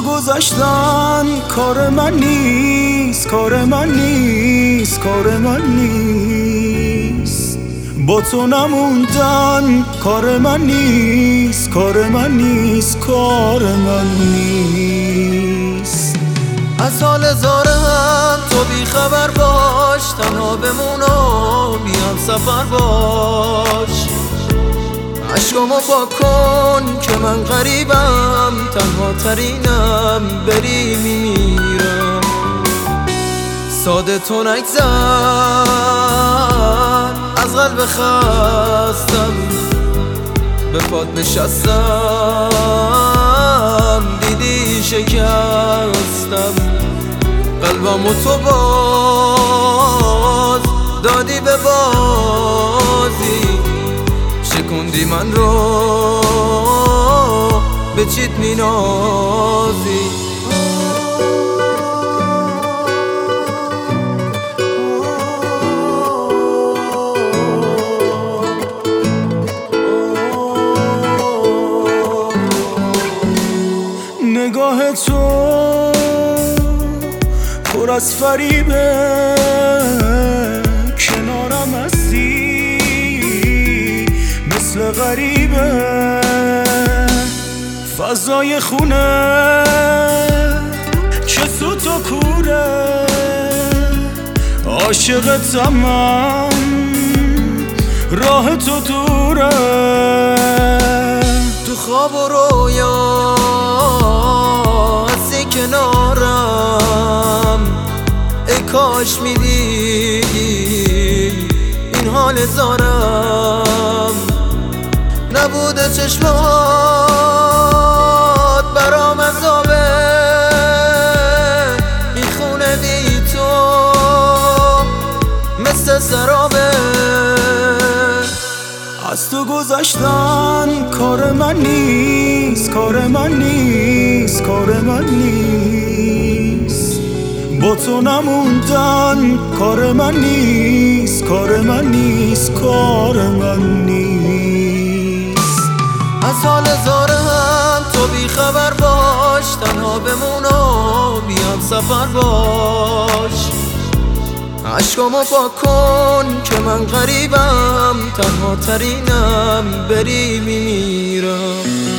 تو گذشتن کار من نیست، کار من نیست، کار من نیست. با تو نموندن کار من نیست، کار من نیست، کار من نیست. از حال زارم تو بی خبر باش، تنها بمون و بیام سفر باش. عشقامو پاک کن که من غریبم، تنها ترینم، بری میمیرم. ساده تو نگذر از قلب خستم، به پات نشستم دیدی شکستم. قلبمو تو باز دادی به بازی، شکوندی من رو به چیت مینازی. نگاه تو پر از فریبه، کنارم هستی مثل غریبه. فضای خونه چه سوت و کوره، عاشقتم من، راه تو دوره. تو خواب و رویا هستی کنارم، ای کاش میدیدی این حال زارم. نبوده چشمات برام عذابه، این خونه بی تو مثل سرابه. از تو گذشتن کار من نیست، کار من نیست، کار من نیست. با تو نموندن کار من نیست، کار من نیست، کار من نیست. از حال زارم تو بی خبر باش، تنها بمون و بیام سفر باش. عشقامو پاک کن که من غریبم، تنها ترینم، بری میمیرم.